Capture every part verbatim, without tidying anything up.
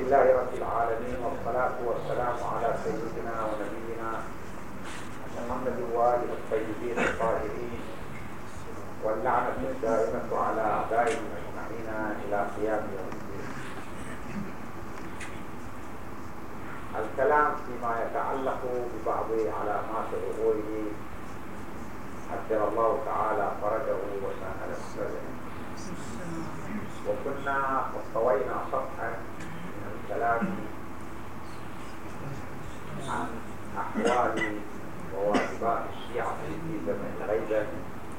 لله رب العالمين، والصلاة والسلام على سيدنا ونبينا محمد وآله الطيبين الطاهرين، واللعنة الدائمة على أعدائهم أجمعين إلى قيام يوم الدين. الكلام فيما يتعلق ببعض علامات ظهوره عجل الله تعالى فرجه وسهل مخرجه. وكنا استوينا صفحا من الكلام عن أحوال وواجبات الشيعة في زمن الغيبة،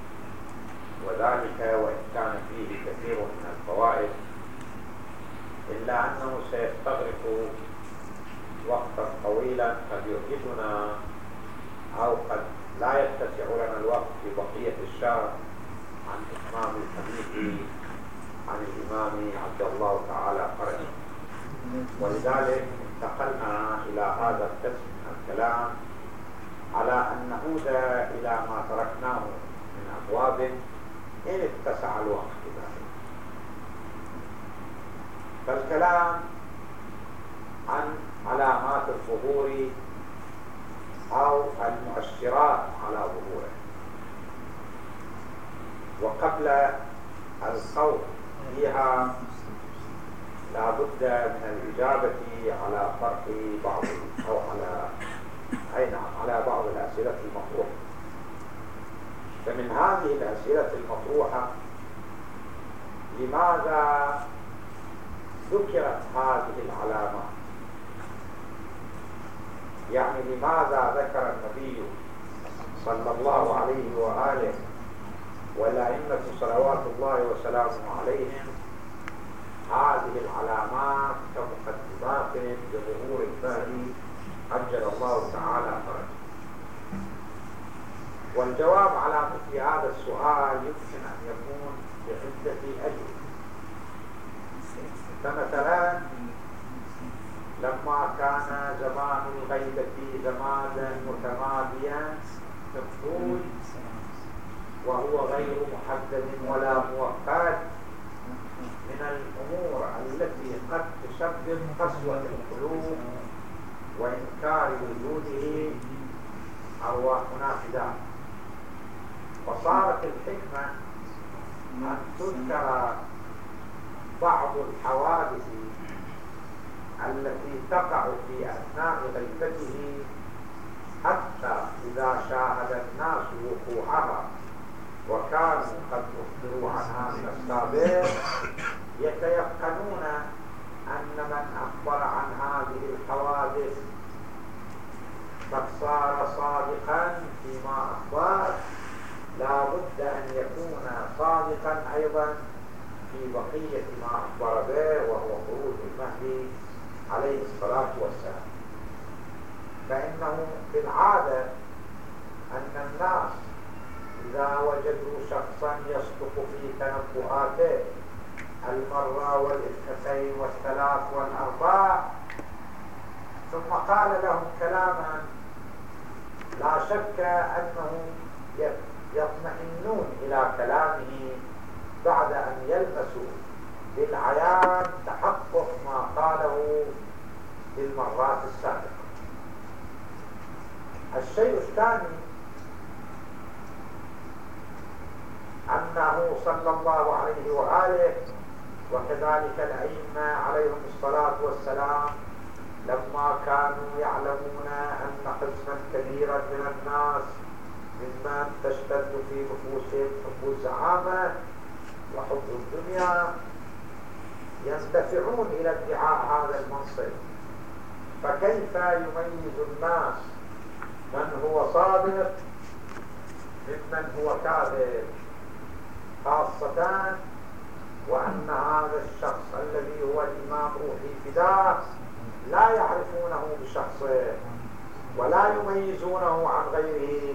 وذلك وإن كان فيه كثير من الفوائد إلا أنه سيستغرق وقتا طويلا قد يرهقنا أو قد لا يتسع لنا الوقت في بقية الشهر عن إتمام الحديث عن الإمام عبد الله تعالى فرجه. ولذلك انتقلنا إلى هذا القسم من الكلام على أن نعود إلى ما تركناه من أبواب إن اتسع الوقت ذلك. فالكلام عن علامات الظهور أو المؤشرات على ظهوره، وقبل الخوض فيها لا بد من الإجابة على طرح بعض أو على أي نعم على بعض الأسئلة المطروحة. فمن هذه الأسئلة المطروحة: لماذا ذكرت هذه العلامات؟ يعني لماذا ذكر النبي صلى الله عليه وآله والأئمة صلوات الله وسلامه عليهم هذه العلامات كمقدمات لظهور المهدي عجل الله تعالى فرجه؟ والجواب على مثل هذا السؤال يمكن أن يكون بعدة أجوبة. فمثلا لما كان زمان الغيبة زمانا متماديا في الطول وهو غير محدد ولا مؤقت، من الأمور التي قد تسبب قسوة القلوب وإنكار وجوده أرواحنا فداء. وصارت الحكمة أن تذكر بعض الحوادث التي تقع في أثناء غيبته حتى إذا شاهد الناس وقوعها وكانوا قد أخبروا عنها من السابق يتيقنون أن من أخبر عن هذه الحوادث قد صار صادقا فيما أخبر، لا بد أن يكون صادقا أيضا في بقية ما أخبر به وهو خروج المهدي عليه الصلاة والسلام. فإنه في العادة أن الناس إذا وجدوا شخصا يصدق في تنبؤاته المرة والاثنتين والثلاث والأربع ثم قال لهم كلاما لا شك أنهم يطمئنون إلى كلامه بعد أن يلمسوا بالعيان تحقق ما قاله بالمرات السابقة. الشيء الثاني أنه صلى الله عليه وآله وكذلك الأئمة عليهم الصلاة والسلام لما كانوا يعلمون أن قسما كبيرا من الناس ممن تشتد في نفوسهم حب الزعامة وحب الدنيا يندفعون إلى ادعاء هذا المنصب، فكيف يميز الناس من هو صادق ممن هو كاذب، خاصة وأن هذا الشخص الذي هو الإمام روحي فداه لا يعرفونه بشخصه ولا يميزونه عن غيره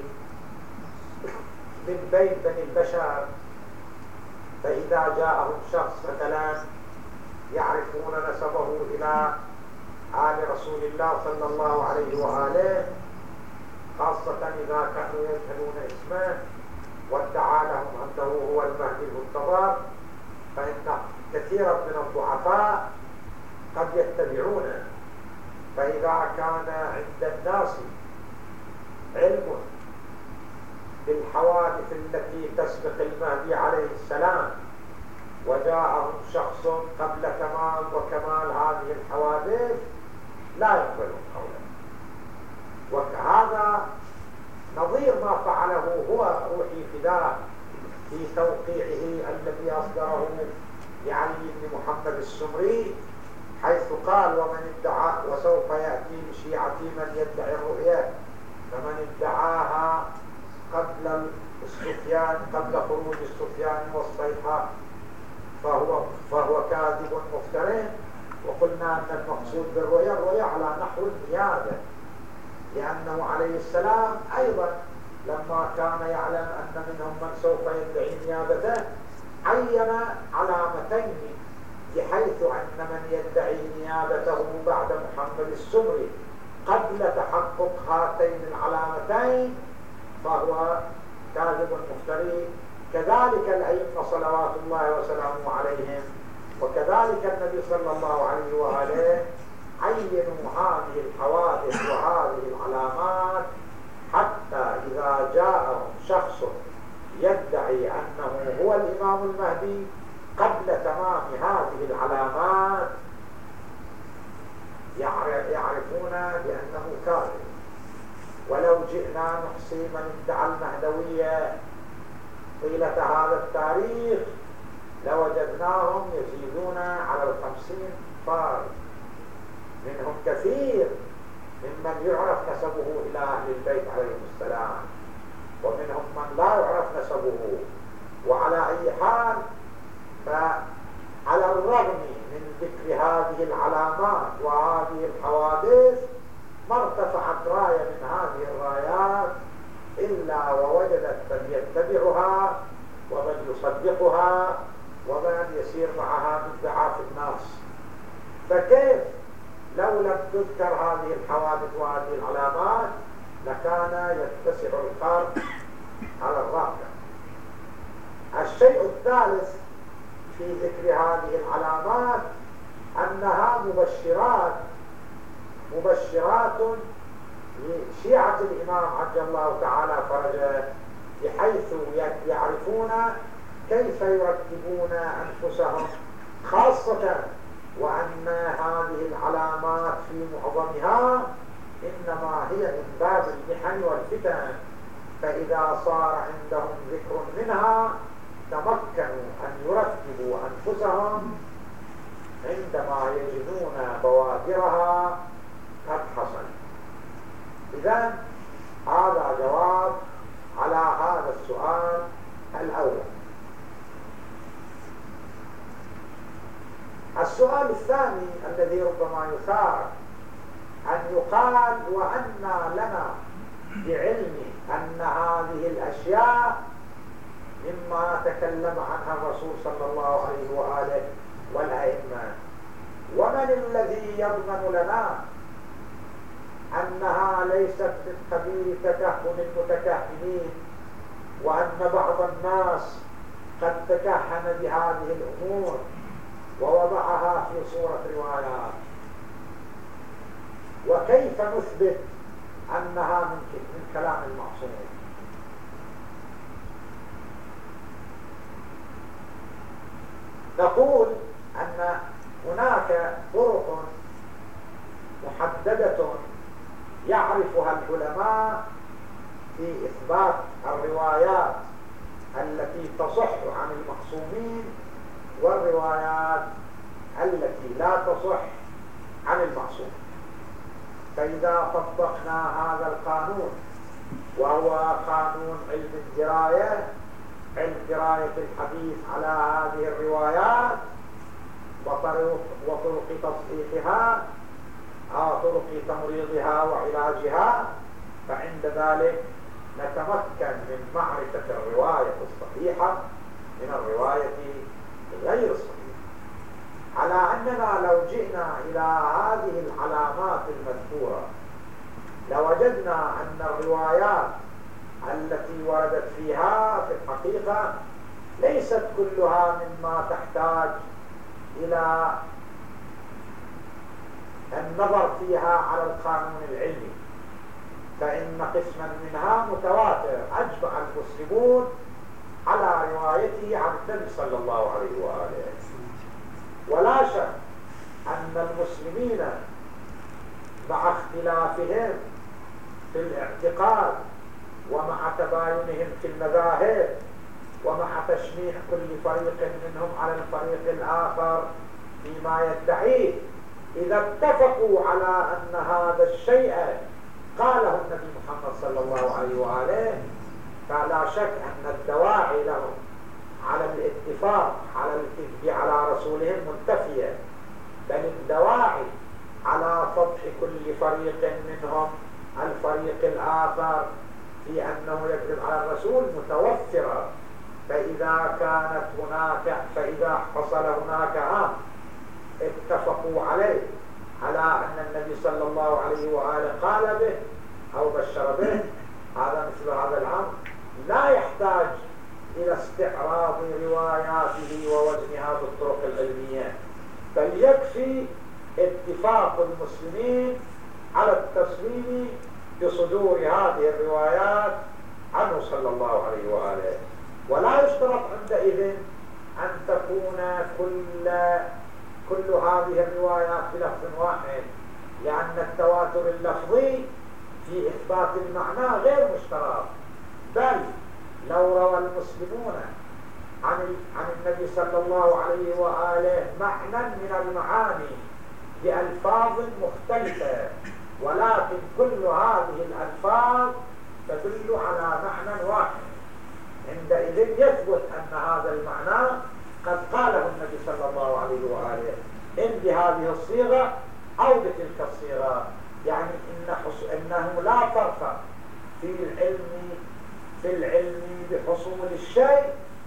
من بين بني البشر. فإذا جاءهم شخص مثلا يعرفون نسبه إلى آل رسول الله صلى الله عليه وآله، خاصة إذا كانوا يجهلون اسمه وادعى لهم أنه هو المهدي المنتظر، فإن كثيرا من الضعفاء قد يتبعونه. فإذا كان عند الناس علم بالحوادث التي تسبق المهدي عليه السلام وجاءهم شخص قبل تمام وكمال هذه الحوادث لا يقبلون قوله. وهذا نظير ما فعله هو روحي فداه في توقيعه الذي أصدره لعلي بن محمد السمري، حيث قال: ومن ادعى وسوف يأتي بشيعتي من يدعي الرؤيا فمن ادعاها قبل السفيان قبل خروج السفيان والصيحة فهو فهو كاذب مفترٍ. وقلنا أن المقصود بالرؤيا الرؤيا على نحو النيابة، لأنه عليه السلام أيضا لما كان يعلم أن منهم من سوف يدعي نيابته عين علامتين، بحيث أن من يدعي نيابته بعد محمد السمري قبل تحقق هاتين العلامتين فهو كاذب مفتري. كذلك الأئمة صلوات الله وسلامه عليهم، وكذلك النبي صلى الله عليه وآله عينوا هذه الحوادث وهذه العلامات حتى إذا جاءهم شخص يدعي أنه هو الإمام المهدي قبل تمام هذه العلامات يعرفون بأنه كاذب. ولو جئنا نحصي من ادعى المهدوية طيلة هذا التاريخ لوجدناهم يزيدون على الخمسين فرد، منهم كثير ممن يعرف نسبه إلى أهل البيت عليهم السلام، ومنهم من لا يعرف نسبه. وعلى أي حال، فعلى الرغم من ذكر هذه العلامات وهذه الحوادث ما ارتفعت راية من هذه الرايات إلا ووجدت من يتبعها ومن يصدقها ومن يسير معها من ضعاف الناس. فكيف لو لم تذكر هذه الحوادث وهذه العلامات لكان يتسع الخرق على الراقع. الشيء الثالث في ذكر هذه العلامات أنها مبشرات مبشرات لشيعة الإمام عجل الله تعالى فرجه، بحيث يعرفون كيف يرتبون أنفسهم، خاصة وأن هذه العلامات في معظمها إنما هي من باب المحن والفتن، فإذا صار عندهم ذكر منها تمكنوا أن يرتبوا أنفسهم عندما يجدون بوادرها قد حصل. إذن هذا جواب على هذا السؤال الأول. السؤال الثاني الذي ربما يثار أن يقال: وأن لنا بعلم أن هذه الأشياء مما تكلم عنها الرسول صلى الله عليه وآله والأئمة، ومن الذي يضمن لنا أنها ليست من قبيل تكهن المتكهنين، وأن بعض الناس قد تكهن بهذه الأمور ووضعها في صورة روايات؟ وكيف نثبت أنها من من كلام المعصوم؟ نقول أن هناك طرق محددة يعرفها العلماء في إثبات الروايات التي تصح عن المعصومين والروايات التي لا تصح عن المعصوم. فإذا طبقنا هذا القانون، وهو قانون علم الدراية، علم دراية الحديث على هذه الروايات وطرق, وطرق تصحيحها أو طرق تمريضها وعلاجها، فعند ذلك نتمكن من معرفة الرواية الصحيحة من الرواية غير الصحيحة. على أننا لو جئنا إلى هذه العلامات المذكورة لوجدنا أن الروايات التي وردت فيها في الحقيقة ليست كلها مما تحتاج إلى النظر فيها على القانون العلمي، فإن قسما منها متواتر أجمع المسلمون على روايته عن النبي صلى الله عليه وآله. ولا شك أن المسلمين مع اختلافهم في الاعتقاد ومع تباينهم في المذاهب ومع تشنيع كل فريق منهم على الفريق الآخر فيما يدعيه، إذا اتفقوا على أن هذا الشيء قاله النبي محمد صلى الله عليه وآله، فلا شك أن الدواعي لهم على الاتفاق على الكذب على رسولهم منتفية، بل الدواعي على فضح كل فريق منهم الفريق الآخر في أنه يكذب على الرسول متوفرة. فإذا كانت هناك فإذا حصل هناك أمر اتفقوا عليه على أن النبي صلى الله عليه وآله قال به أو بشر به، هذا مثل هذا الأمر لا يحتاج إلى استعراض رواياته ووزنها بالطرق العلمية، بل يكفي اتفاق المسلمين على التسليم بصدور هذه الروايات عنه صلى الله عليه وآله. ولا يشترط عندئذ أن تكون كل كل هذه الروايات بلفظ واحد، لأن التواتر اللفظي في إثبات المعنى غير مشترط، بل لو روى المسلمون عن عن النبي صلى الله عليه وآله معنى من المعاني بألفاظ مختلفة، ولكن كل هذه الألفاظ تدل على معنى واحد، عندئذ يثبت أن هذا المعنى قد قاله النبي صلى الله عليه وآله، إن بهذه الصيغة أو بتلك الصيغة. يعني إن حص... إنه لا فرق في العلم في العلم بحصول الشيء،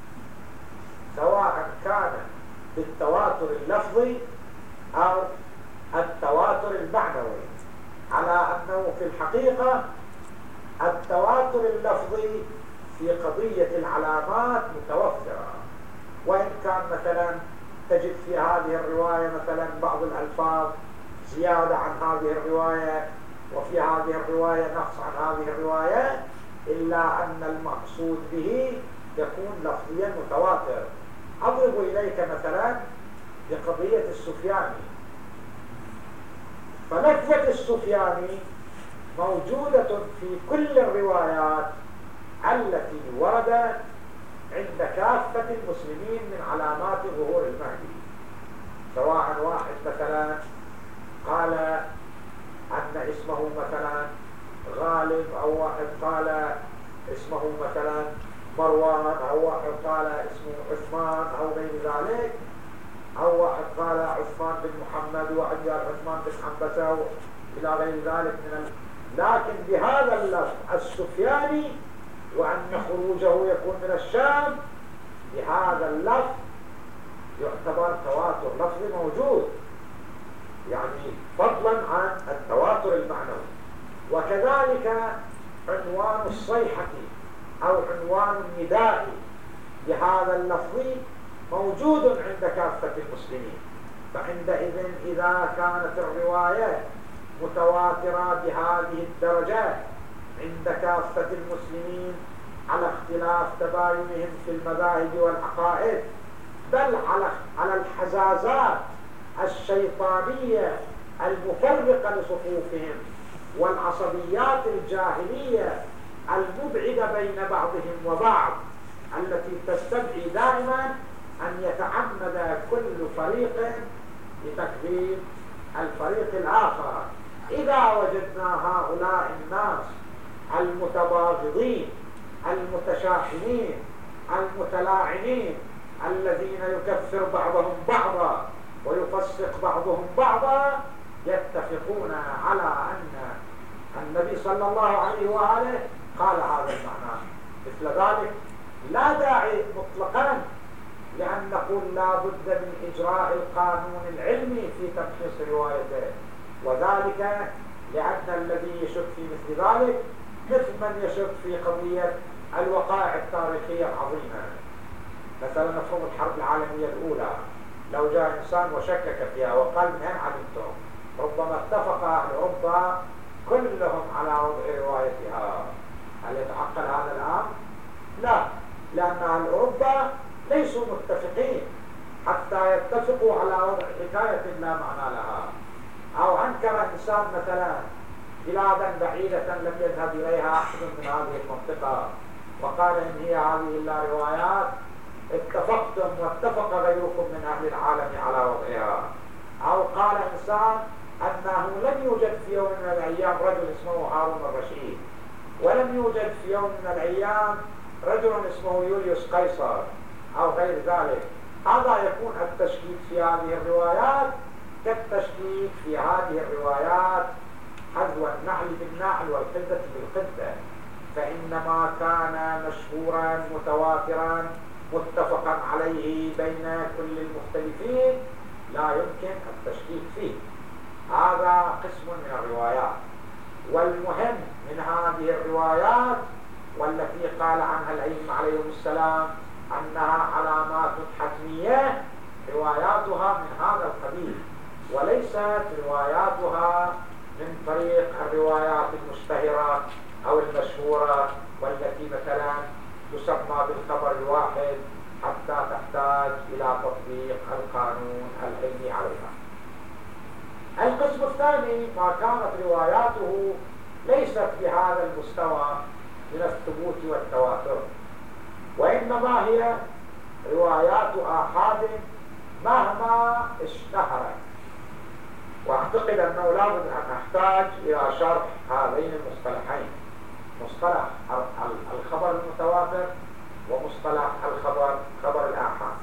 سواء كان بالتواتر اللفظي أو التواتر المعنوي، على أنه في الحقيقة التواتر اللفظي في قضية العلامات متوفرة، وإن كان مثلا تجد في هذه الرواية مثلا بعض الألفاظ زيادة عن هذه الرواية، وفي هذه الرواية نقص عن هذه الرواية، إلا أن المقصود به يكون لفظيا متواتر. أضرب إليك مثلا بقضية السفياني، فلفظة السفياني موجودة في كل الروايات التي وردت عند كافة المسلمين من علامات ظهور المهدي، سواء واحد مثلا قال أن اسمه مثلا غالب، أو واحد قال اسمه مثلا مروان، أو واحد قال اسمه عثمان أو غير ذلك، أو واحد قال عثمان بن محمد وعيال عثمان بن حنبسة إلى غير ذلك من ال... لكن بهذا اللفظ السفياني، وأن خروجه يكون من الشام، بهذا اللفظ يعتبر تواتر لفظي موجود، يعني فضلا عن التواتر المعنوي. وكذلك عنوان الصيحة أو عنوان النداء بهذا اللفظ موجود عند كافة المسلمين، فعندئذ إذا كانت الرواية متواترة بهذه الدرجات عند كافة المسلمين على اختلاف تباينهم في المذاهب والعقائد، بل على على الحزازات الشيطانية المفرقة لصفوفهم والعصبيات الجاهلية المبعدة بين بعضهم وبعض، التي تستدعي دائما أن يتعمد كل فريق لتكذيب الفريق الآخر. إذا وجدنا هؤلاء الناس المتباغضين المتشاحنين المتلاعنين الذين يكفر بعضهم بعضا ويفسق بعضهم بعضا، يتفقون على أن النبي صلى الله عليه وآله قال هذا المعنى، مثل ذلك لا داعي مطلقا لأن نقول لا بد من إجراء القانون العلمي في تمحيص روايته، وذلك لأن الذي يشك في مثل ذلك مثل من يشك في قضية الوقائع التاريخية العظيمة. مثلا مفهوم الحرب العالمية الأولى، لو جاء إنسان وشكك فيها وقال من أين علمتم؟ ربما اتفق أهل أوروبا كلهم على وضع روايتها. هل يتعقل هذا الأمر؟ لا، لأن أهل أوروبا ليسوا متفقين حتى يتفقوا على وضع حكاية لا معنى لها. أو أنكر إنسان مثلا بلادا بعيدة لم يذهب إليها أحد من هذه المنطقة وقال إن هي هذه إلا روايات، اتفقتم واتفق غيركم من أهل العالم على وضعها. أو قال إنسان أنه لم يوجد في يوم من الأيام رجل اسمه هارون الرشيد، ولم يوجد في يوم من الأيام رجل اسمه يوليوس قيصر أو غير ذلك. هذا يكون التشكيك في هذه الروايات كالتشكيك في هذه الروايات حذو النعل بالنعل والقدة بالقدة، فإنما كان مشهورا متواترا متفقا عليه بين كل المختلفين لا يمكن التشكيك فيه. هذا قسم من الروايات. والمهم من هذه الروايات والتي قال عنها الأئمة عليهم السلام أنها علامات حتمية، رواياتها من هذا القبيل، وليست رواياتها من طريق الروايات المشتهرة أو المشهورة والتي مثلا تسمى بالخبر الواحد حتى تحتاج إلى تطبيق القانون العلمي عليها. القسم الثاني ما كانت رواياته ليست بهذا المستوى من الثبوت والتواتر، وإنما هي روايات آحاد مهما اشتهرت. واعتقد أنه لابد أن نحتاج إلى شرح هذين المصطلحين، مصطلح الخبر المتواتر ومصطلح الخبر خبر الآحاد.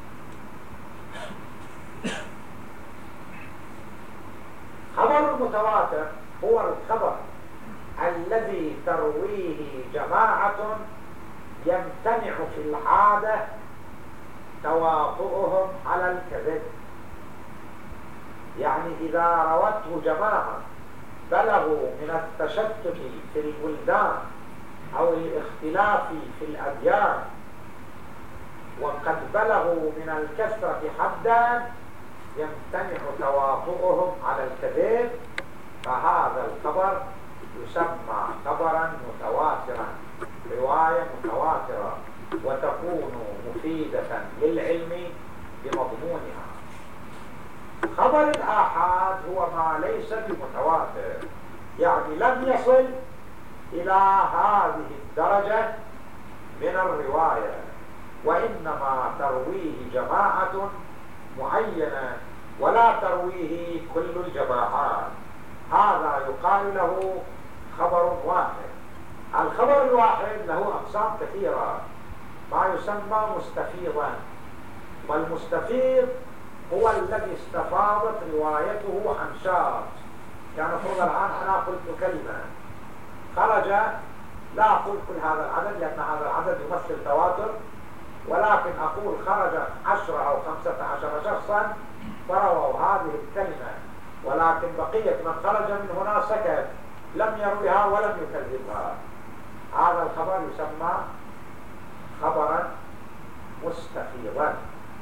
خبر المتواتر هو الخبر الذي ترويه جماعة يمتنع في العادة تواطؤهم على الكذب. يعني إذا روته جماعة بلغوا من التشتت في البلدان أو الاختلاف في الأديان وقد بلغوا من الكثرة حدا يمتنع تواطؤهم على الكذب، فهذا الخبر يسمى خبرا متواترا، رواية متواترة، وتكون مفيدة للعلم بمضمونها. خبر الآحاد هو ما ليس بمتواتر، يعني لم يصل إلى هذه الدرجة من الرواية، وإنما ترويه جماعة معينة ولا ترويه كل الجماعات. هذا يقال له خبر واحد. الخبر الواحد له أقسام كثيرة، ما يسمى مستفيضا، والمستفيض هو الذي استفاضت روايته عن شخص. كان فرض الآن أنا قلت كلمة خرج، لا أقول كل هذا العدد لأن هذا العدد يمثل تواتر، ولكن أقول خرج عشرة أو خمسة عشر شخصا فرووا هذه الكلمة، ولكن بقية من خرج من هنا سكت لم يرويها ولم يكذبها. هذا الخبر يسمى خبرا مستفيضا.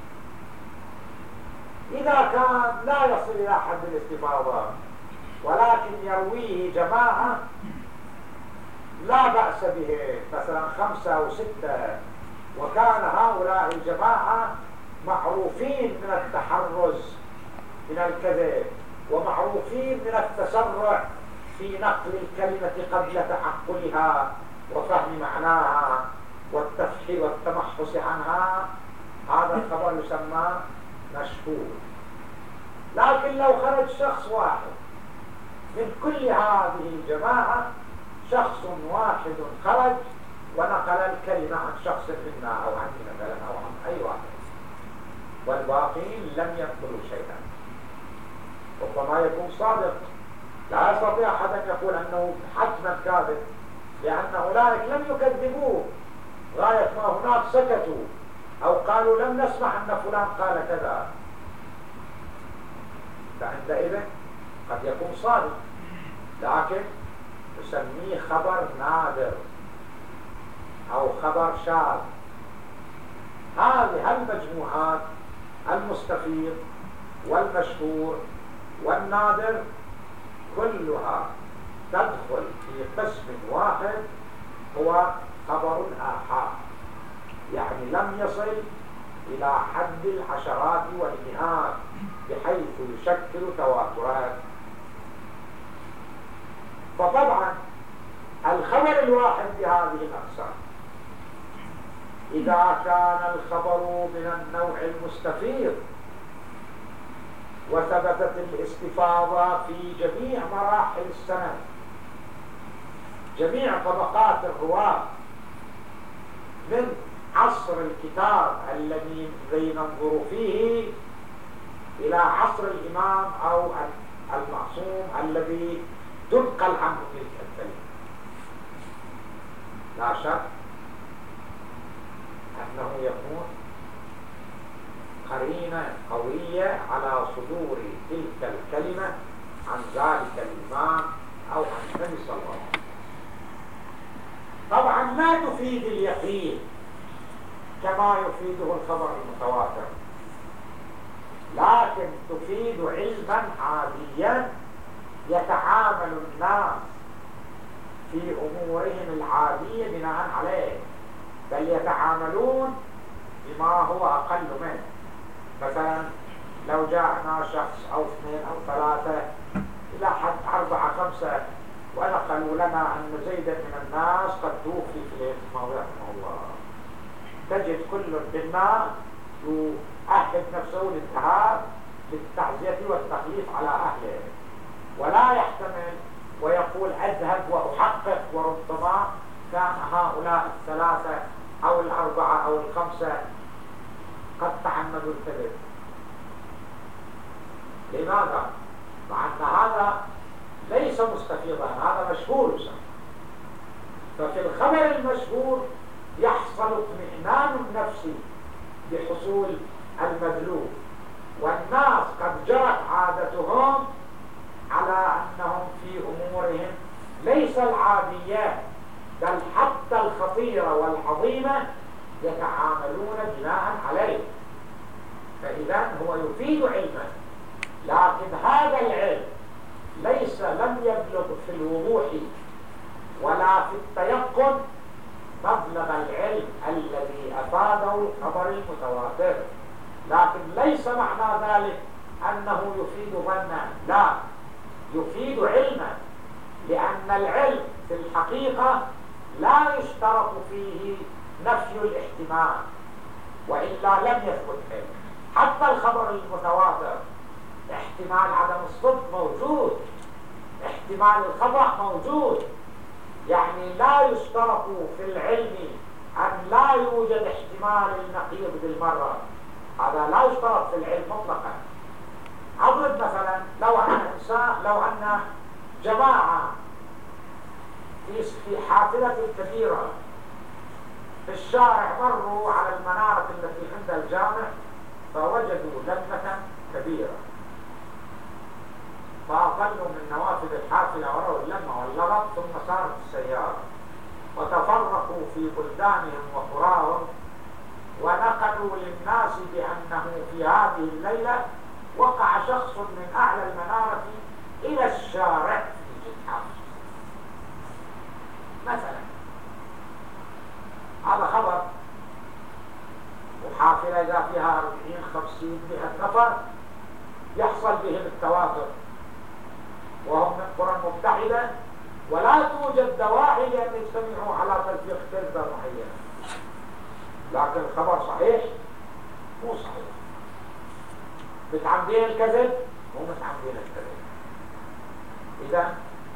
إذا كان لا يصل إلى حد الاستفاضة ولكن يرويه جماعة لا بأس به، مثلا خمسة أو ستة، وكان هؤلاء الجماعة معروفين من التحرز من الكذب ومعروفين من التسرع في نقل الكلمة قبل تعقلها وفهم معناها والتفحير والتمحص عنها، هذا الخبر يسمى مشهور. لكن لو خرج شخص واحد من كل هذه الجماعة، شخص واحد خرج ونقل الكلمة عن شخص منا أو عني مثلا أو عن أي واحد، والباقين لم ينقلوا شيئا، ربما يكون صادق. لا يستطيع أحد أن يقول أنه حتما كاذب، لأن أولئك لم يكذبوه، غاية ما هناك سكتوا أو قالوا لم نسمع أن فلان قال كذا، فعندئذ قد يكون صادق، لكن نسميه خبر نادر أو خبر شاذ. هذه المجموعات المستفيض والمشهور والنادر كلها تدخل في قسم واحد هو خبر الآحاد، يعني لم يصل إلى حد العشرات والمئات بحيث يشكل تواترات. فطبعا الخبر الواحد بهذه الأقسام إذا كان الخبر من النوع المستفيض وثبتت الاستفاضة في جميع مراحل السند، جميع طبقات الرواة، من عصر الكتاب الذي ننظر فيه إلى عصر الإمام أو المعصوم الذي تنقل عنه تلك الكلمة، لا شك أنه يكون قرينة قوية على صدور تلك الكلمة عن ذلك الإمام أو عن النبي صلى الله عليه وسلم. طبعا لا تفيد اليقين كما يفيده الخبر المتواتر، لكن تفيد علما عاديا يتعامل الناس في أمورهم العادية بناء عليه، بل يتعاملون بما هو أقل منه. مثلا لو جاءنا شخص أو اثنين أو ثلاثة إلى حد أربعة خمسة ونقلوا لنا أن زيدا من الناس قد توفي في الموضع رحمه الله، تجد كل منا يؤهد نفسه للذهاب للتعزية والتخليف على أهله، ولا يحتمل ويقول أذهب وأحقق، وربما كان هؤلاء الثلاثة أو الأربعة أو الخمسة قد تعمدوا الكذب. لماذا؟ مع أن هذا ليس مستفيضا، هذا مشهور. ففي الخبر المشهور يحصل اطمئنان النفس بحصول المدلول، والناس قد جرت عادتهم على أنهم في أمورهم ليس العادية بل حتى الخطيرة والعظيمة يتعاملون بناء عليه. فإذا هو يفيد علما، لكن هذا العلم ليس لم يبلغ في الوضوح ولا في التيقن مبلغ العلم الذي أفاده الخبر المتواتر، لكن ليس معنى ذلك أنه يفيد ظنا، لا، يفيد علما، لأن العلم في الحقيقة لا يشترط فيه نفي الاحتمال، وإلا لم يثبت علم. حتى الخبر المتواتر احتمال عدم الصدق موجود، احتمال الخطأ موجود، يعني لا يشترط في العلم أن لا يوجد احتمال النقيض بالمرة، هذا لا يشترط في العلم مطلقا. أضرب مثلا لو أن إنسان لو أن جماعة في حافلة كبيرة في الشارع مروا على المنارة التي عند الجامع فوجدوا لجنة كبيرة، فأقلوا من نوافذ الحافلة وروا اللمة واللغط، ثم سارت السيارة وتفرقوا في بلدانهم وقراهم، ونقلوا للناس بأنه في هذه الليلة وقع شخص من أعلى المنارة إلى الشارع في جدحة مثلا. هذا خبر، وحافلة إذا فيها أربعين خمسين مئة نفر يحصل بهم التواتر، وهم من قرى مبتعدة ولا توجد دواعي لأن يجتمعوا على تلفيق كذبة معينة، لكن الخبر صحيح مو صحيح، متعمدين الكذب مو متعمدين الكذب. إذا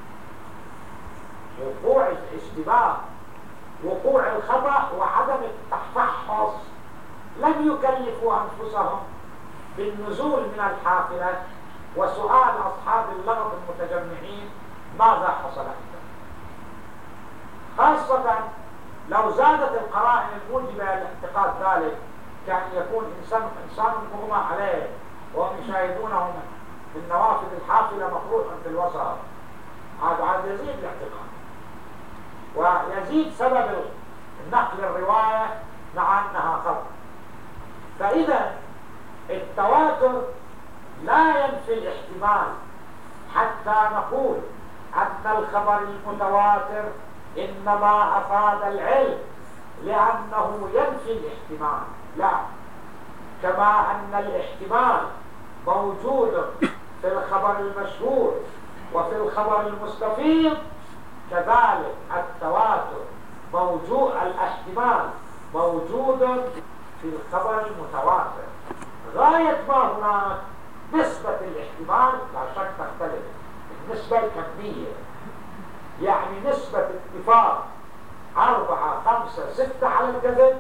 وقوع الاشتباه، وقوع الخطأ وعدم التفحص لم يكلفوا أنفسهم بالنزول من الحافلة وسؤال أصحاب اللغط المتجمعين ماذا حصل عندهم، خاصة لو زادت القرائن الموجبة لاعتقاد ذلك، كان يكون إنسان إنسان مغمى عليه وهم يشاهدونه من نوافذ الحافلة مطروحا في الوسط، هذا عاد يزيد الاعتقاد ويزيد سبب نقل الرواية مع أنها خطأ. فإذا التواتر لا ينفي الاحتمال حتى نقول أن الخبر المتواتر إنما أفاد العلم لأنه ينفي الاحتمال، لا، كما أن الاحتمال موجود في الخبر المشهور وفي الخبر المستفيض، كذلك التواتر موجود، الاحتمال موجود في الخبر المتواتر. غاية ما هناك نسبة الاحتمال لا شك تختلف، النسبة الكمية، يعني نسبة اتفاق أربعة خمسة ستة على الكذب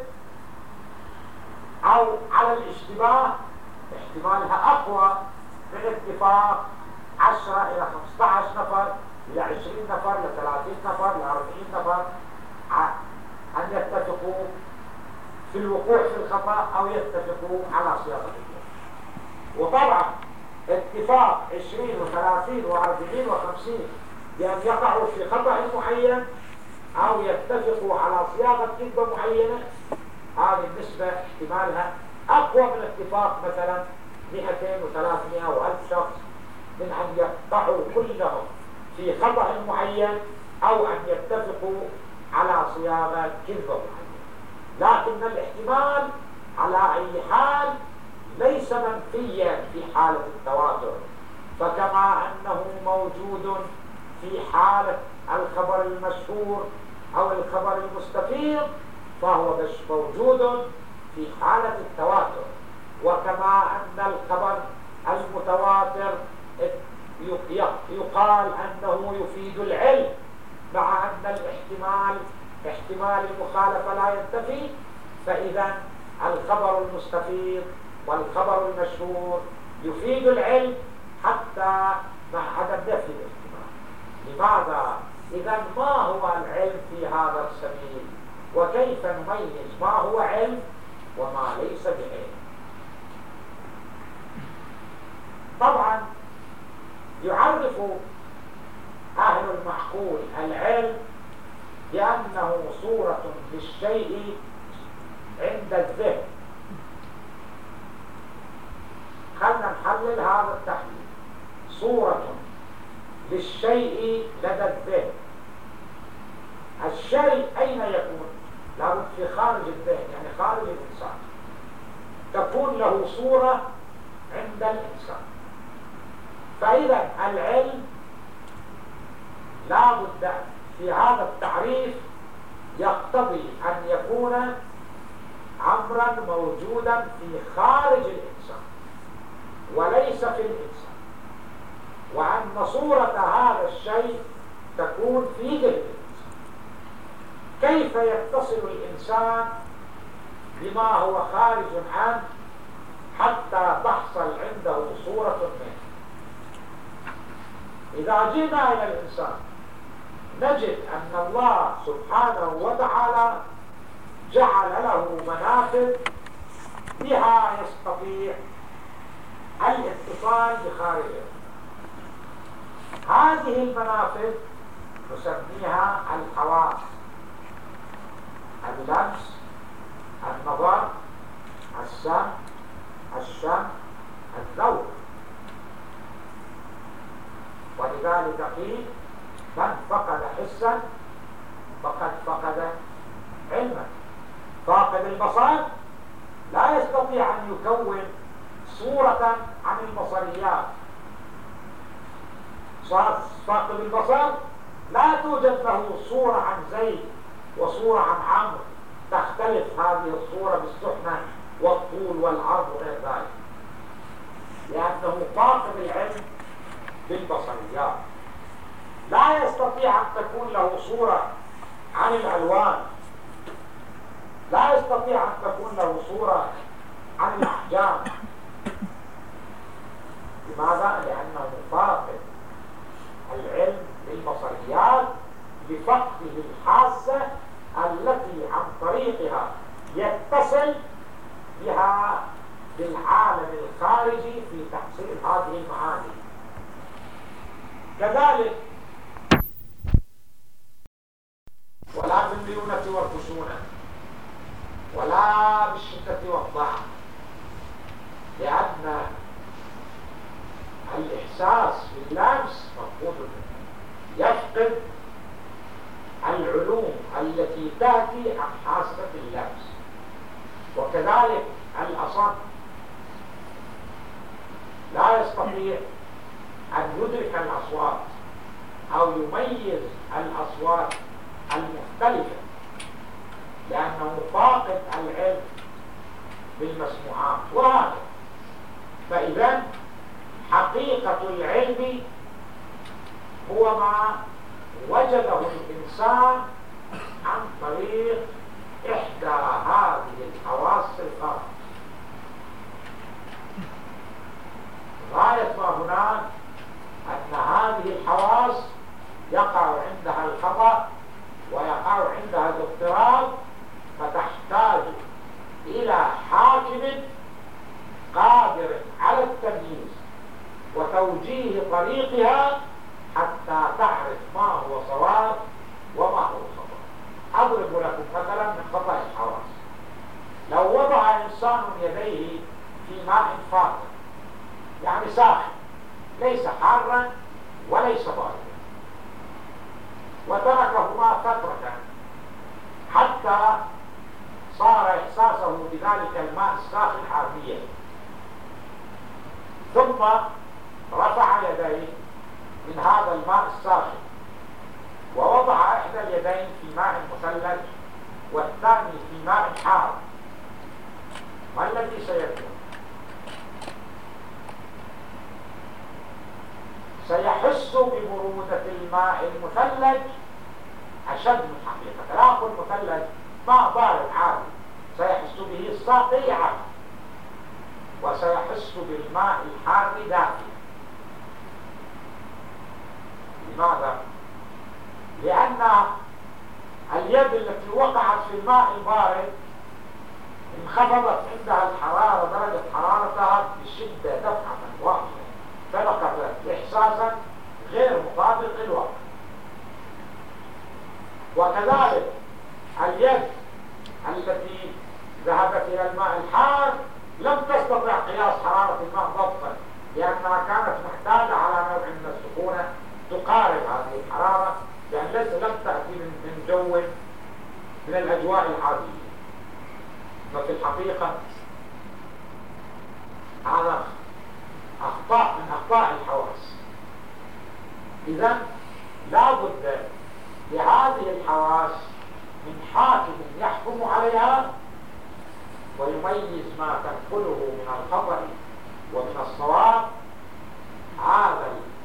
أو على الاشتباه احتمالها أقوى من اتفاق عشرة إلى خمسة عشر نفر إلى عشرين نفر إلى ثلاثين نفر إلى أربعين نفر أن يتفقوا في الوقوع في الخطأ أو يتفقوا على صياغة الوقوع. وطبعا اتفاق عشرين وثلاثين وأربعين وخمسين بأن يقعوا في خطأ معين أو يتفقوا على صياغة كذبة معينة، هذه النسبة احتمالها أقوى من اتفاق مثلا مئتين وثلاثمائة وألف شخص من أن يقطعوا كلهم في خطأ معين أو أن يتفقوا على صياغة كذبة معينة. لكن الاحتمال على أي حال ليس منفيا في حالة التواتر، فكما أنه موجود في حالة الخبر المشهور أو الخبر المستفيض فهو مش موجود في حالة التواتر. وكما أن الخبر المتواتر يقال أنه يفيد العلم مع أن الاحتمال احتمال المخالفة لا ينتفي، فإذا الخبر المستفيض والخبر المشهور يفيد العلم حتى مع عدم نفي الاحتمال. لماذا؟ إذا ما هو العلم في هذا السبيل؟ وكيف نميز ما هو علم وما ليس بعلم؟ طبعا يعرف أهل المعقول العلم بأنه صورة للشيء عند الذهن. خلنا نحلل هذا التحليل. صورة للشيء لدى الذهن، الشيء أين يكون؟ لابد في خارج الذهن، يعني خارج الإنسان، تكون له صورة عند الإنسان. فإذا العلم لا بد في هذا التعريف يقتضي أن يكون أمرا موجودا في خارج الإنسان وليس في الإنسان، وأن صورة هذا الشيء تكون في ذهن الإنسان. كيف يتصل الإنسان بما هو خارج عنه حتى تحصل عنده صورة منه؟ إذا جئنا إلى الإنسان نجد أن الله سبحانه وتعالى جعل له منافذ بها يستطيع الاتصال بخارجه. هذه المنافذ نسميها الحواس: اللمس، النظر، السمع، الشم، الذوق. ولذلك قيل: من فقد حسا فقد فقد علما. فاقد البصر لا يستطيع أن يكون صورة عن البصريات. فاقد البصر لا توجد له صورة عن زيد وصورة عن عمرو، تختلف هذه الصورة بالسحنة والطول والعرض وغير ذلك، لأنه فاقد العلم بالبصريات. لا يستطيع أن تكون له صورة عن الألوان، لا يستطيع أن تكون له صورة عن الأحجام. لماذا؟ لأنه فاقد العلم بالبصريات لفقده الحاسة التي عن طريقها يتصل بها بالعالم الخارجي في تحصيل هذه المعاني. كذلك ولا بالليونة والخشونة ولا بالشدة والضعف، لأن الإحساس باللمس مفقود، يفقد العلوم التي تأتي عن حاسة اللمس. وكذلك الأصم لا يستطيع أن يدرك الأصوات أو يميز الأصوات المختلفة لأنه فاقد العلم بالمسموعات وهكذا. فإذا حقيقة العلم هو ما وجده الإنسان عن طريق إحدى هذه الحواس الخمس. غاية ما هناك أن هذه الحواس يقع عندها الخطأ ويقع عندها الاضطراب، فتحتاج إلى حاكم قادر على التمييز وتوجيه طريقها حتى تعرف ما هو صواب وما هو خطأ. أضرب لكم مثلا من خطأ الحواس. لو وضع إنسان يديه في ماء فاتر، يعني ساخن ليس حارا وليس باردا، وتركهما فترة حتى صار إحساسه بذلك الماء الساخن حاميا، ثم رفع يديه من هذا الماء الساخن ووضع إحدى اليدين في ماء مثلج والثاني في ماء حار، ما الذي سيكون؟ سيحس ببرودة الماء المثلج أشد من حقيقة. لا أقول مثلج، ماء بارد عادي سيحس به الساقي عادي، وسيحس بالماء الحار دافئ. لماذا؟ لأن اليد التي وقعت في الماء البارد انخفضت عندها الحرارة، درجة حرارتها بشدة دفعة واحدة، فلقت إحساسا غير مطابق للواقع. وكذلك اليد التي ذهبت إلى الماء الحار لم تستطع قياس حرارة الماء ضبطا، لأنها كانت محتاجة على نوع من السخونة تقارب هذه الحرارة، لأن ليس لم تأتي من جو من الأجواء العادية. ففي الحقيقة هذا أخطاء من أخطاء الحواس. إذن لا بد لهذه الحواس من حاكم يحكم عليها ويميز ما تنقله من الخطأ ومن الصواب. هذا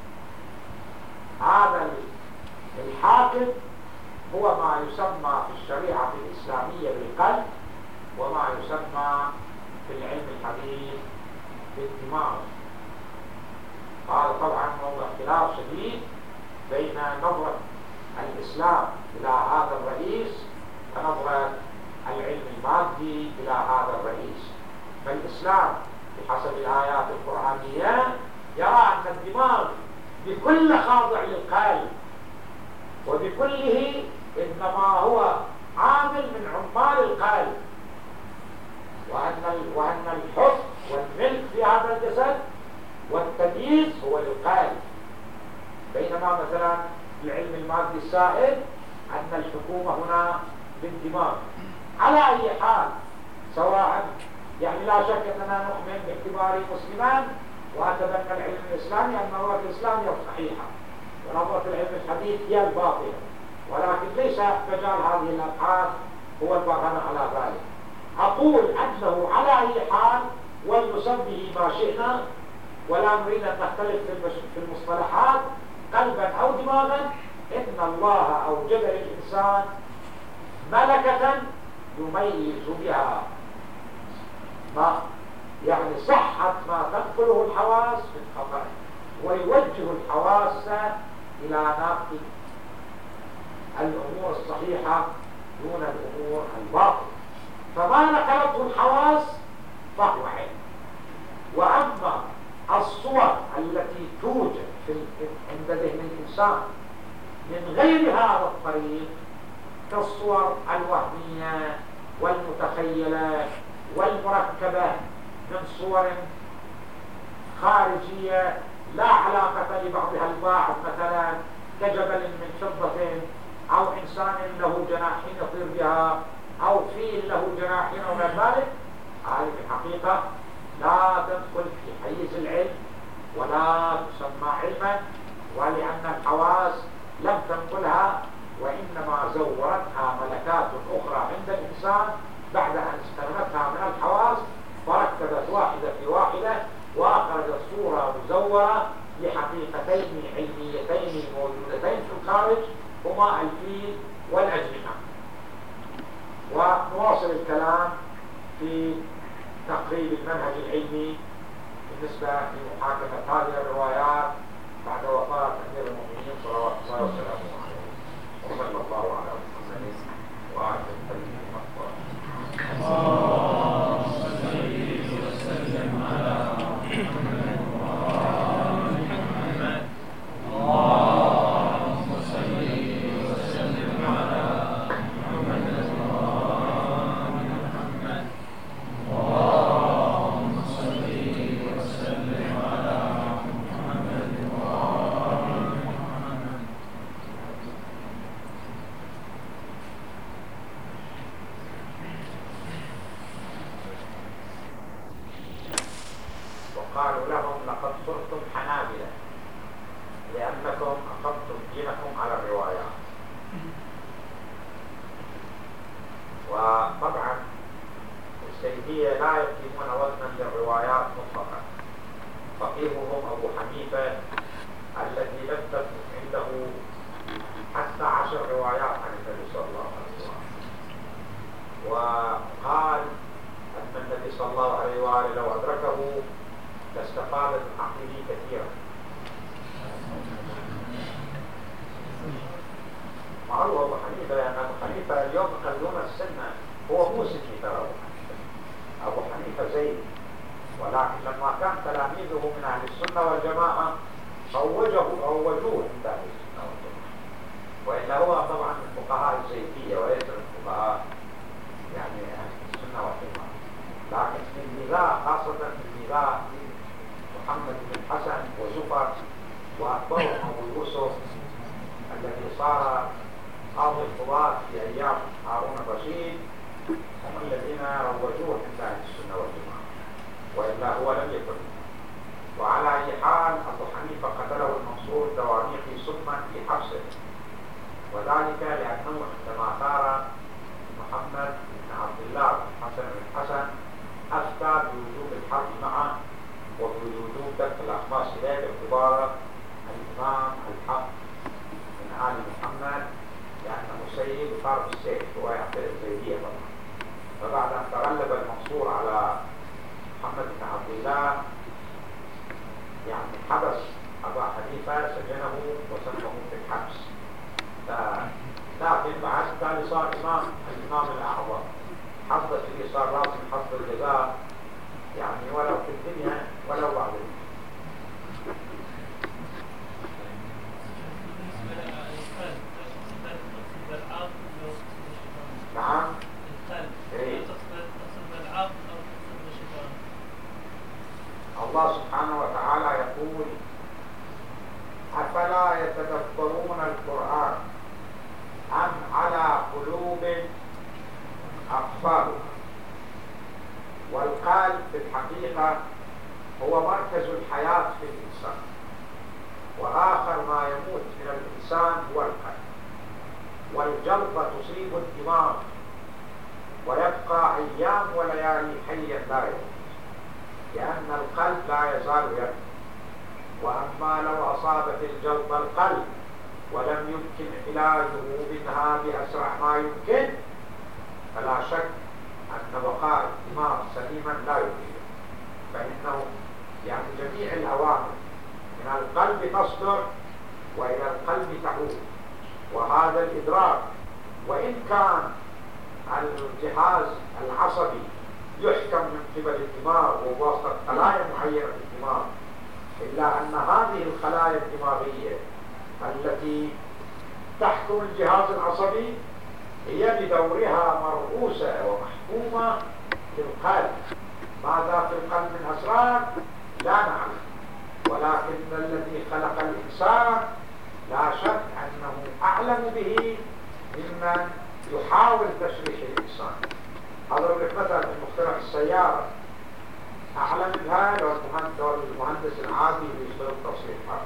هذا الحاكم هو ما يسمى في الشريعة الإسلامية بالقلب، وما يسمى في العلم الحديث بالدماغ. هذا طبعا موضوع خلاف شديد بين نظرة الإسلام إلى هذا الرئيس ونظرة العلم المادي إلى هذا الرئيس. فالإسلام بحسب الآيات القرآنية يرى أن الدماغ بكل خاضع للقلب وبكله إنما هو عامل من عمال القلب، وأن وأن الحكم والملك في هذا الجسد والتمييز هو للقلب. بينما مثلا العلم المادي السائد أن الحكومة هنا بالدماغ. على أي حال، سواء يعني لا شك أننا نؤمن باعتباري مسلمان وأتبنى العلم الإسلامي أن نظرة الإسلام هي الصحيحة ونظرة العلم الحديث هي الباطلة، ولكن ليس مجال هذه الأبحاث هو البرهان على ذلك. أقول أنه على أي حال ولنسميه ما شئنا ولا نريد أن نختلف في المصطلحات قلبا أو دماغا، إن الله أوجد للإنسان ملكة يميز بها ما يعني صحة ما تنقله الحواس من خطأ، ويوجه الحواس إلى نقل الأمور الصحيحة دون الأمور الباطلة. فما نقلته الحواس فهو علم. وأما الصور التي توجد في عند ذهن الإنسان من غير هذا الطريق كالصور الوهمية والمتخيلة والمركبة من صور خارجية لا علاقة لبعضها البعض، مثلا كجبل من فضة أو إنسان له جناحين يطير بها أو فيل له جناحين وغير ذلك، هذه في الحقيقة لا تدخل في حيز العلم ولا تسمى علما، ولأن الحواس لم تنقلها، وإنما زورتها ملكات أخرى عند الإنسان بعد أن استغنتها من الحواس، فركبت واحدة في واحدة وأخرجت صورة مزورة لحقيقتين علميتين موجودتين في الخارج هما الفيل والأجنحة. ونواصل الكلام في تقريب المنهج العلمي بالنسبة لمحاكمة هذه الروايات بعد وفاة أمير المؤمنين صلوات الله وسلامه عليه، وصلى الله على محمد وعلى آله وصحبه. ولكن الذي خلق الإنسان لا شك أنه أعلم به ممن يحاول تشريح الإنسان. أضرب لك مثلا مخترع السيارة أعلم بها لو المهندس العادي اللي يشتغل تصليحها.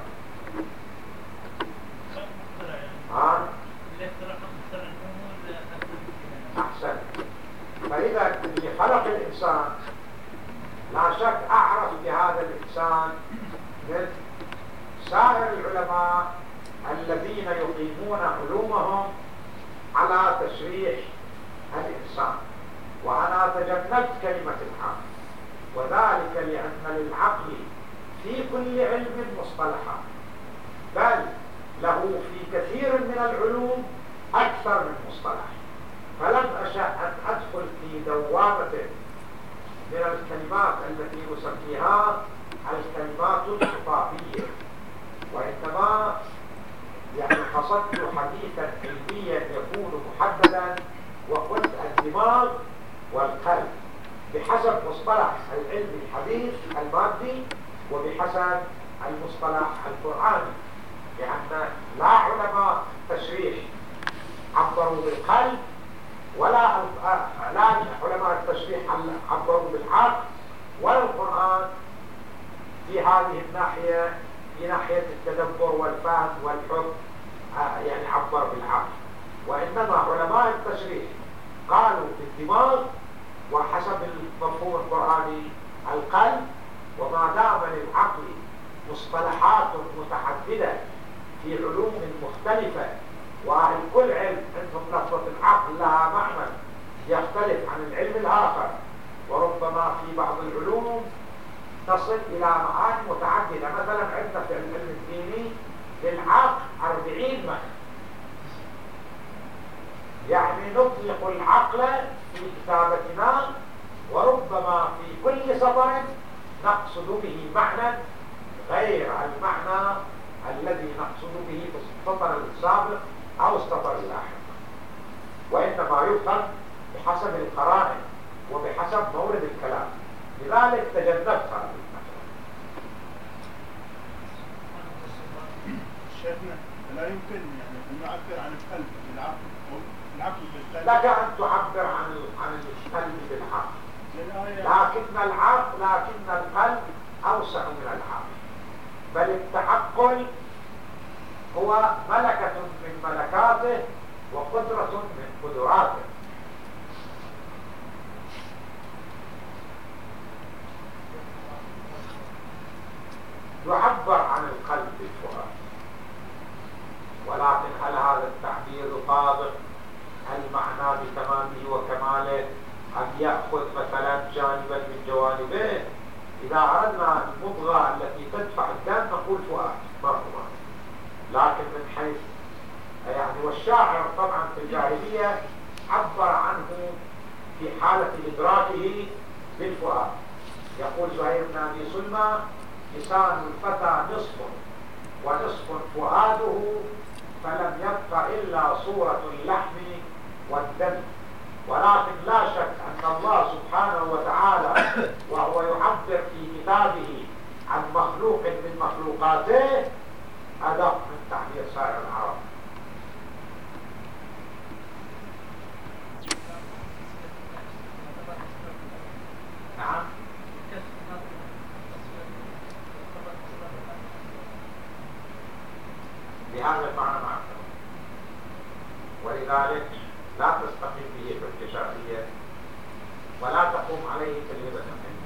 ها؟ أحسن. فإذا اللي خلق الإنسان لا شك أعرف بهذا الإنسان من سائر العلماء الذين يقيمون علومهم على تشريح الإنسان. وأنا تجنبت كلمة العقل، وذلك لأن للعقل في كل علم مصطلحات، بل له في كثير من العلوم أكثر من مصطلح. فلم أشأ أن أدخل في دوامة من الكلمات التي نسميها الكلمات الخطابية، وإنما يعني قصدت حديثا علميا يكون محددا، وقلت الدماغ والقلب بحسب مصطلح العلم الحديث المادي وبحسب المصطلح القرآني، لأن لا علماء تشريح عبروا بالقلب ولا لا علماء التشريح عبروا بالعقل، ولا القرآن في هذه الناحية في ناحية التدبر والفهم والحكم يعني عبر بالعقل، وإنما علماء التشريح قالوا بالدماغ وحسب المفهوم القرآني القلب. وما دام للعقل مصطلحات متعددة في علوم مختلفة، وأهل كل علم عندهم لفظة العقل لها معنى يختلف عن العلم الآخر، وربما في بعض العلوم تصل إلى معاني متعددة. مثلا عندنا في العلم الديني للعقل أربعين معنى، يعني نطلق العقل في كتابتنا، وربما في كل سطر نقصد به معنى غير المعنى الذي نقصد به في السطر السابق أو السطر اللاحق، وإنما يفهم بحسب القرائن وبحسب مورد الكلام. لذلك تجنبت هذه المسألة. شيخنا لا يمكن يعني أن نعبر عن القلب بالعقل أو العقل بالقلب. لك أن تعبر عن عن القلب بالعقل، لكن العقل لكن القلب أوسع من العقل، بل التعقل هو ملكة من ملكاته وقدرة من قدراته. يعبر عن القلب بالفؤاد، ولكن هل هذا التعبير يطابق المعنى بتمامه وكماله أم يأخذ مثلا جانبا من جوانبه؟ إذا أردنا المضغة التي تدفع الدم نقول فؤاد مرحبا، لكن من حيث يعني والشاعر طبعا في الجاهلية عبر عنه في حالة إدراكه بالفؤاد. يقول زهير بن أبي سلمى: لسان الفتى نصف ونصف فؤاده، فلم يبق إلا صورة اللحم والدم. ولكن لا شك أن الله سبحانه وتعالى وهو يعبر في كتابه عن مخلوق من مخلوقاته أدق من تعبير سائر العرب. نعم. بهذا المعنى معكم، ولذلك لا تستقيم به حجة شرعية ولا تقوم عليه كلمة منه.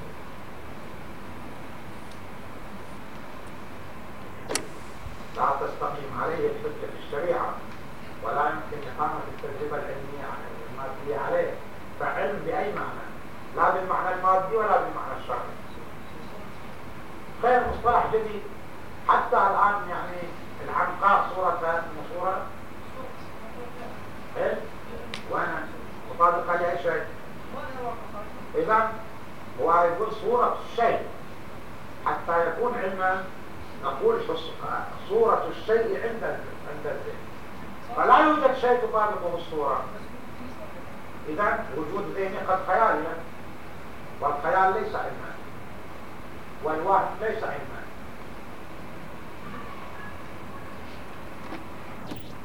لا تستقيم عليه الحجة في الشريعة، ولا يمكن إقامة التجربة العلمية المادية عليه. فعلم بأي معنى، لا بالمعنى المادي ولا بالمعنى الشرعي. خير مصطلح جديد حتى الآن، يعني العنقاء صورة مصورة إيه؟ وانا مطابقة لأي شيء. إذا هو يقول صورة الشيء حتى يكون علما، نقول صورة الشيء عند عند الذهن، فلا يوجد شيء تطابقه الصورة. إذا وجود ذهني قد خيالي، والخيال ليس علما، والوهم ليس علما،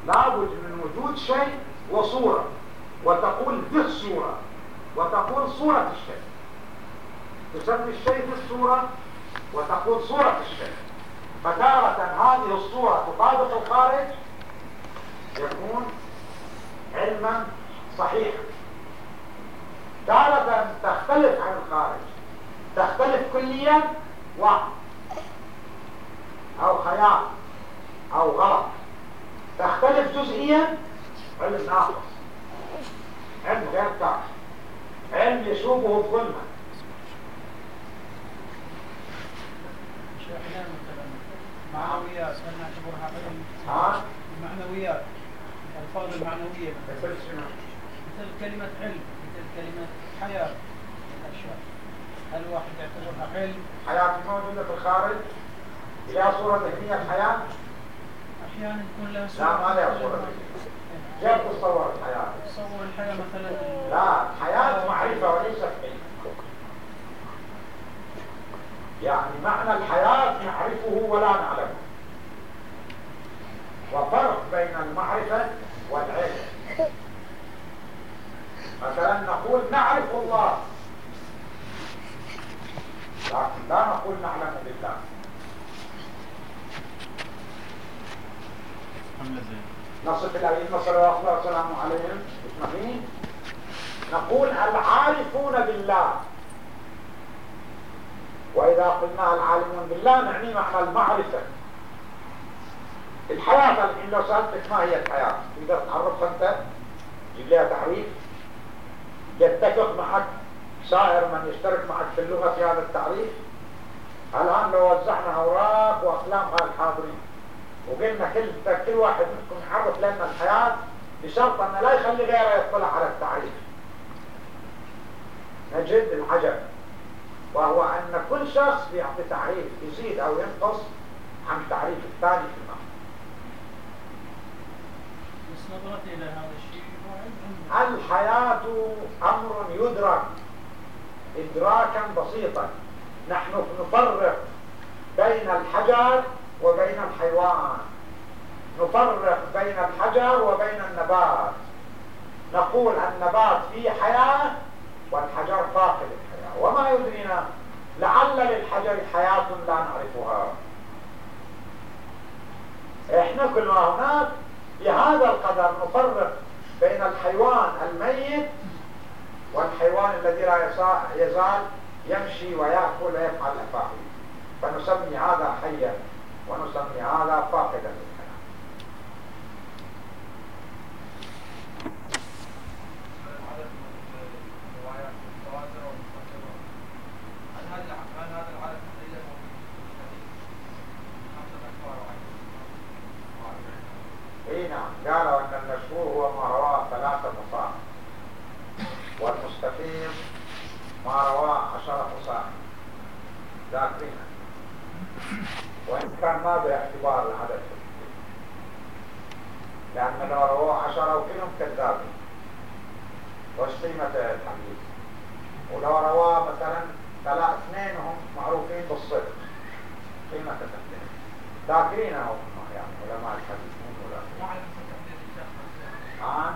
لابد من وجود شيء وصورة، وتقول ذي الصورة، وتقول صورة الشيء. تسمي الشيء ذي الصورة وتقول صورة الشيء. فتارة هذه الصورة تطابق الخارج يكون علما صحيحا، تارة تختلف عن الخارج، تختلف كليا واحد أو خيال أو غلط، تختلف جزئيا علم ناقص، علم غير كافي، علم يشوبه الظلمة. معنويات هل نعتبرها علم؟ ها؟ المعنويات، الألفاظ المعنوية مثل شنو؟ مثل كلمة علم، مثل كلمة حياة من الأشياء، هل الواحد يعتبرها علم؟ حياة موجودة في الخارج؟ لها صورة ذهنية الحياة؟ أحيانا تكون لها صورة. لا ما لها صورة ذهنية. كيف تصور الحياة؟ تصور الحياة مثلا. لا، الحياة معرفة وليست علم. يعني معنى الحياة نعرفه ولا نعلمه، وفرق بين المعرفة والعلم. مثلا نقول نعرف الله، لكن لا نقول نعلم بالله. نصف الأئمة صلى الله عليه وسلم عليهم اجمعين نقول العارفون بالله، وإذا قلنا العالمون بالله نعني معنى المعرفة. الحياة الحين لو سألتك ما هي الحياة تقدر تعرفها أنت؟ جيب لها تعريف يتفق معك سائر من يشترك معك في اللغة في هذا التعريف. الآن لو وزعنا أوراق وأقلام على الحاضرين وقلنا كل كل واحد منكم يعرف لنا الحياة بشرط أن لا يخلي غيره يطلع على التعريف، نجد العجب، وهو أن كل شخص بيعطي تعريف يزيد أو ينقص عن تعريف الثاني في المعنى. بس نظرتي إلى هذا الشيء هو علم. الحياة أمر يدرك إدراكا بسيطا. نحن نفرق بين الحجر وبين الحيوان، نفرق بين الحجر وبين النبات، نقول النبات فيه حياة والحجر فاقد الحياة، وما يدرينا لعل للحجر حياة لا نعرفها. احنا كل ما هناك بهذا القدر نفرق بين الحيوان الميت والحيوان الذي لا يزال يمشي ويأكل ويفعل الأفاعيل، فنسمي هذا حيا ونسمي هذا فاقدا للحياة. اي نعم، قالوا ان المشهور هو ما رواه ثلاثة مصاحف، والمستقيم ما رواه عشرة مصاحف ذاكرينها، وإن كان ما باعتبار العدد، لأن لو رواه عشرة وكلهم كذابين وش قيمة الحديث؟ ولو رواه مثلا ثلاث اثنين هم معروفين بالصدق قيمة الاثنين ذاكرينها هم يعني علماء الحديث مو ولا ها؟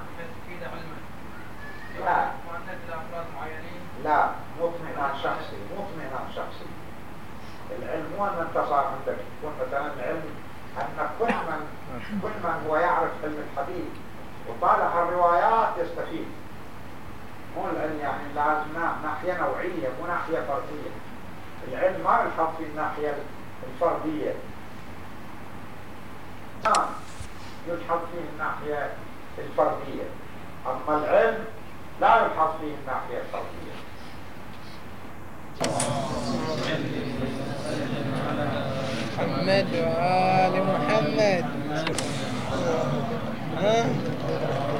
لا لا، مو اطمئنان شخصي، مو اطمئنان شخصي. العلم هو ان انت صار عندك يكون مثلا العلم ان كل من كل من هو يعرف علم الحديث وطالع الروايات يستفيد. مو العلم يعني لازم ناحية نوعية مو ناحية فردية. العلم ما يلحظ في الناحية الفردية، نعم يلحظ فيه الناحية الفردية، أما العلم لا يلحظ فيه الناحية الفردية. محمد وآل محمد. ها